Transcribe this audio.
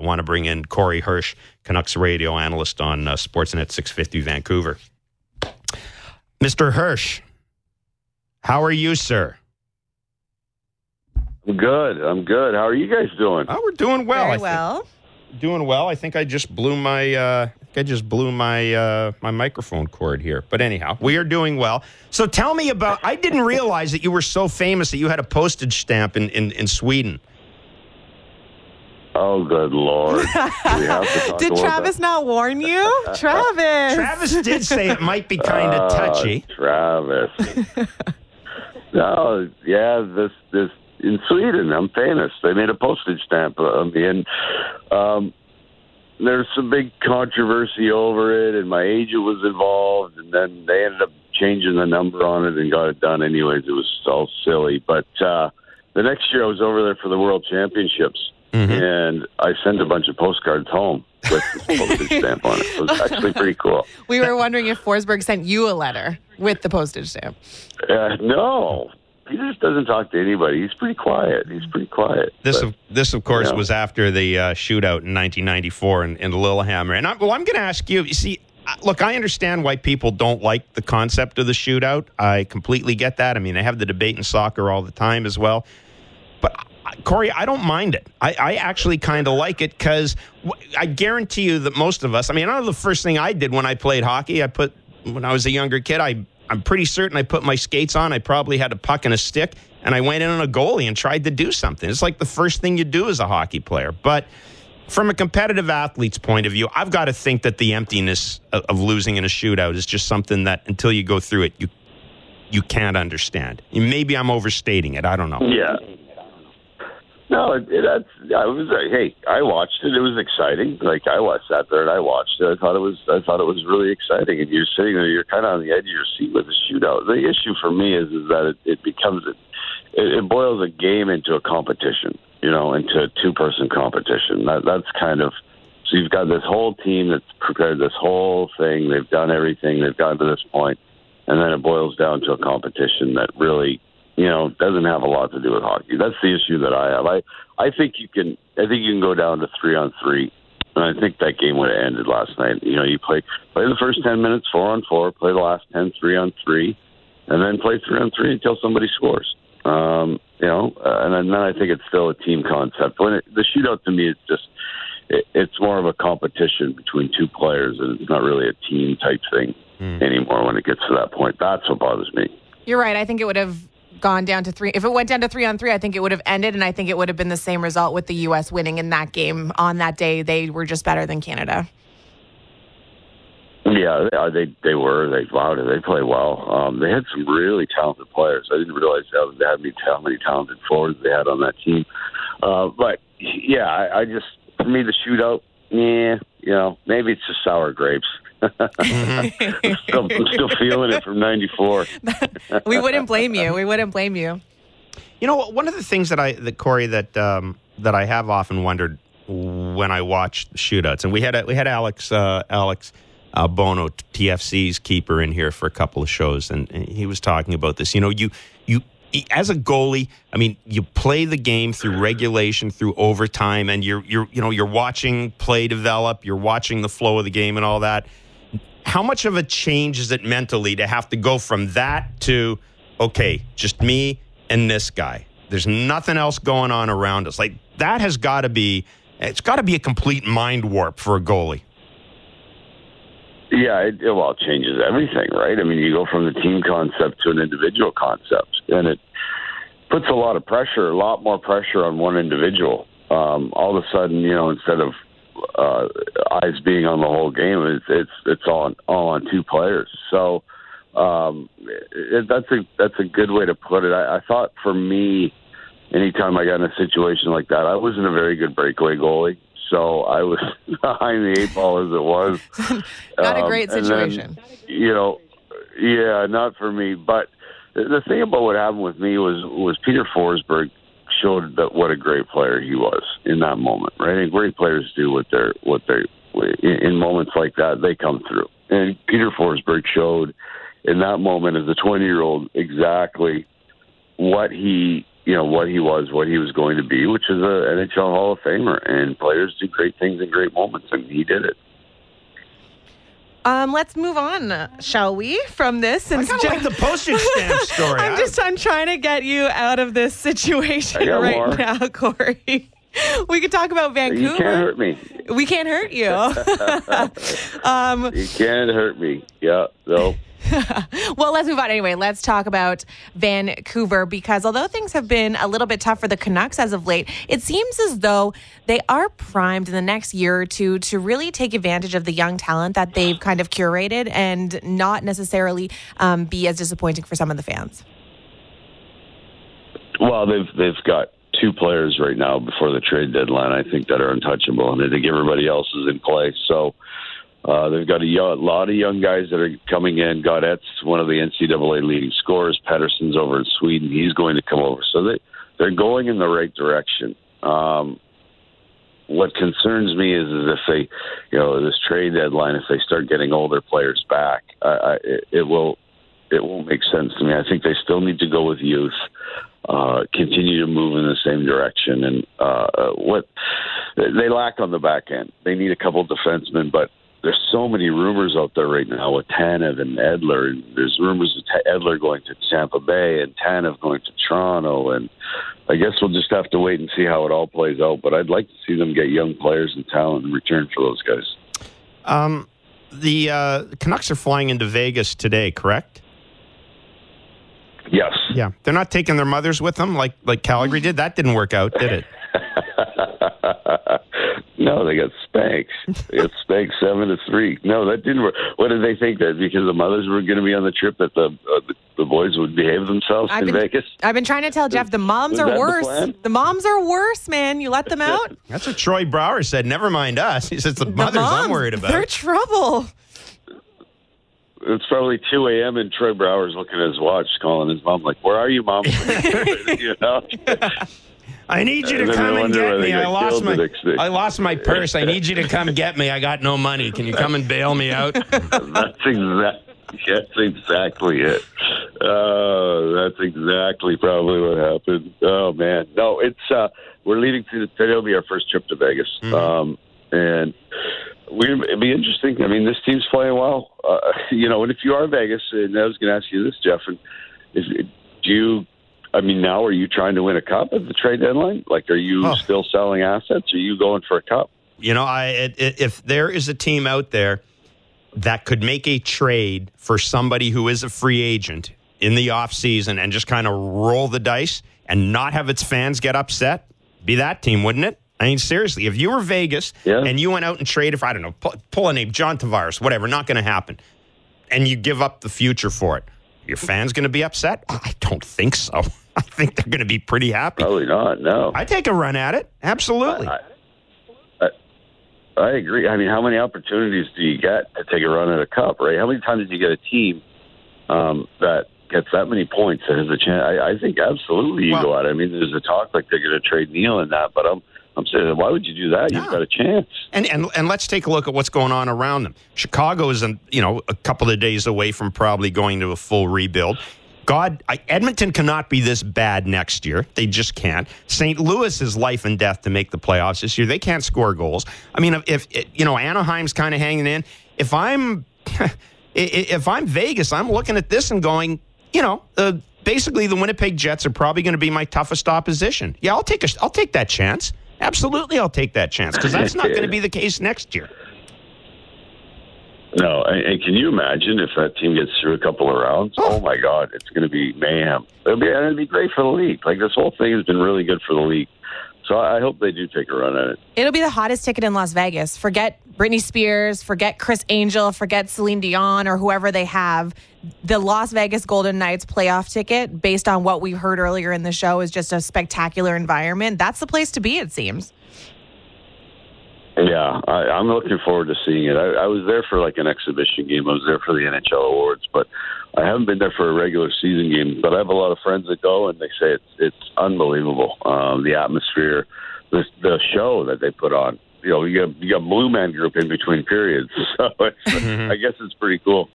want to bring in Corey Hirsch, Canucks radio analyst on Sportsnet 650 Vancouver. Mr. Hirsch, how are you, sir? I'm good. How are you guys doing? Oh, we're doing well. Very well. Doing well. I think I just blew my my microphone cord here. But anyhow, we are doing well. So tell me about. I didn't realize that you were so famous that you had a postage stamp in Sweden. Oh, good Lord. We have to talk Did about Travis that. not warn you? Travis did say it might be kind of touchy. Travis. No, yeah, this in Sweden, I'm famous. They made a postage stamp of me, and there's some big controversy over it, and my agent was involved, and then they ended up changing the number on it and got it done anyways. It was all silly. But the next year I was over there for the World Championships, and I sent a bunch of postcards home with this postage stamp on it. It was actually pretty cool. We were wondering if Forsberg sent you a letter with the postage stamp. No. He just doesn't talk to anybody. He's pretty quiet. This of course, was after the shootout in 1994 in Lillehammer. And I'm going to ask you, you see, look, I understand why people don't like the concept of the shootout. I completely get that. I mean, they have the debate in soccer all the time as well. But, Corey, I don't mind it. I actually kind of like it because I guarantee you that most of us, I mean, I know the first thing I did when I played hockey, when I was a younger kid, I'm pretty certain I put my skates on. I probably had a puck and a stick, and I went in on a goalie and tried to do something. It's like the first thing you do as a hockey player. But from a competitive athlete's point of view, I've got to think that the emptiness of losing in a shootout is just something that until you go through it, you can't understand. Maybe I'm overstating it. I don't know. Yeah. No, I was hey, I watched it. It was exciting. Like sat there and I watched it. I thought it was really exciting. And you're sitting there, you're kind of on the edge of your seat with a shootout. The issue for me is that it becomes it boils a game into a competition, into a two-person competition. That's kind of so you've got this whole team that's prepared this whole thing. They've done everything. They've gotten to this point, and then it boils down to a competition that really, doesn't have a lot to do with hockey. That's the issue that I have. I think you can go down to 3-on-3, and I think that game would have ended last night. You play the first 10 minutes 4-on-4, play the last 10 3-on-3, and then play 3-on-3 until somebody scores. And then I think it's still a team concept. The shootout to me is just it's more of a competition between two players, and it's not really a team type thing anymore when it gets to that point. That's what bothers me. You're right. I think it would have gone down to 3. If it went down to 3-on-3, I think it would have ended, and I think it would have been the same result with the U.S. winning in that game. On that day, they were just better than Canada. Yeah, they were. They play well. They had some really talented players. I didn't realize how many talented forwards they had on that team. But yeah, I just, for me, the shootout, maybe it's just sour grapes. I'm still feeling it from '94. We wouldn't blame you. One of the things that Corey, that I have often wondered when I watch shootouts, and we had Alex Bono, TFC's keeper, in here for a couple of shows, and he was talking about this. You as a goalie, I mean, you play the game through regulation, through overtime, and you're watching play develop, you're watching the flow of the game and all that. How much of a change is it mentally to have to go from that to, okay, just me and this guy? There's nothing else going on around us. Like, that has got to be, it's got to be a complete mind warp for a goalie. Yeah, it changes everything, right? I mean, you go from the team concept to an individual concept, and it puts a lot more pressure on one individual. All of a sudden, instead of eyes being on the whole game, it's all on two players. So that's a good way to put it. I thought for me, anytime I got in a situation like that, I wasn't a very good breakaway goalie. So I was behind the eight ball as it was. Not a great situation. Then, not for me. But the thing about what happened with me was Peter Forsberg showed what a great player he was in that moment, right? And great players do what they in moments like that, they come through. And Peter Forsberg showed in that moment as a 20-year-old exactly what he what he was going to be, which is an NHL Hall of Famer. And players do great things in great moments, and he did it. Let's move on, shall we, from this? I kind of like the postage stamp story. I'm trying to get you out of this situation right now, Corey. We could talk about Vancouver. You can't hurt me. We can't hurt you. You can't hurt me. Yeah, no. Well, let's move on anyway. Let's talk about Vancouver, because although things have been a little bit tough for the Canucks as of late, it seems as though they are primed in the next year or two to really take advantage of the young talent that they've kind of curated and not necessarily be as disappointing for some of the fans. Well, they've got 2 players right now before the trade deadline, I think, that are untouchable, and I think everybody else is in play. So they've got a lot of young guys that are coming in. Gaudette's one of the NCAA leading scorers. Pettersson's over in Sweden. He's going to come over. So they're going in the right direction. What concerns me is if they, this trade deadline, if they start getting older players back, it won't make sense to me. I think they still need to go with youth. Continue to move in the same direction, and what they lack on the back end. They need a couple defensemen, but there's so many rumors out there right now with Tanev and Edler, and there's rumors of Edler going to Tampa Bay and Tanev going to Toronto, and I guess we'll just have to wait and see how it all plays out. But I'd like to see them get young players and talent in return for those guys. The Canucks are flying into Vegas today, correct? Yes. Yeah. They're not taking their mothers with them like Calgary did? That didn't work out, did it? No, they got spanked. They got spanked 7-3. No, that didn't work. What did they think? That because the mothers were going to be on the trip that the boys would behave themselves in Vegas? I've been trying to tell Jeff the moms are worse. The moms are worse, man. You let them out? That's what Troy Brouwer said. Never mind us. He says the mothers I'm worried about. They're trouble. It's probably 2 a.m. and Troy Brouwer's looking at his watch, calling his mom, like, "Where are you, Mom?" I need you to come and get me. I lost my purse. I need you to come get me. I got no money. Can you come and bail me out? That's exactly it. That's exactly probably what happened. Oh man, no, it's we're leading to today'll be our first trip to Vegas, and it'd be interesting. I mean, this team's playing well, and if you are Vegas, and I was going to ask you this, Jeff, now are you trying to win a cup at the trade deadline? Like, are you still selling assets? Or are you going for a cup? If there is a team out there that could make a trade for somebody who is a free agent in the offseason and just kind of roll the dice and not have its fans get upset, be that team, wouldn't it? I mean, seriously, if you were Vegas and you went out and traded for, I don't know, pull a name, John Tavares, whatever, not going to happen, and you give up the future for it, your fans going to be upset? I don't think so. I think they're going to be pretty happy. Probably not, no. I take a run at it. Absolutely. I agree. I mean, how many opportunities do you get to take a run at a cup, right? How many times do you get a team that gets that many points that has a chance? I think absolutely you go at it. I mean, there's a talk like they're going to trade Neil in that, but I'm saying, why would you do that? You've got a chance. And let's take a look at what's going on around them. Chicago is, a couple of days away from probably going to a full rebuild. Edmonton cannot be this bad next year. They just can't. St. Louis is life and death to make the playoffs this year. They can't score goals. I mean, if Anaheim's kind of hanging in. If I'm Vegas, I'm looking at this and going, basically the Winnipeg Jets are probably going to be my toughest opposition. Yeah, I'll take that chance. Absolutely, I'll take that chance because that's not going to be the case next year. No, and can you imagine if that team gets through a couple of rounds? Oh my God, it's going to be mayhem. It'll be great for the league. Like, this whole thing has been really good for the league. So I hope they do take a run at it. It'll be the hottest ticket in Las Vegas. Forget Britney Spears, forget Chris Angel, forget Celine Dion or whoever they have. The Las Vegas Golden Knights playoff ticket, based on what we heard earlier in the show, is just a spectacular environment. That's the place to be, it seems. Yeah, I'm looking forward to seeing it. I was there for like an exhibition game. I was there for the NHL awards, but I haven't been there for a regular season game. But I have a lot of friends that go, and they say it's unbelievable. The atmosphere, the show that they put on. You got Blue Man Group in between periods, so I guess it's pretty cool.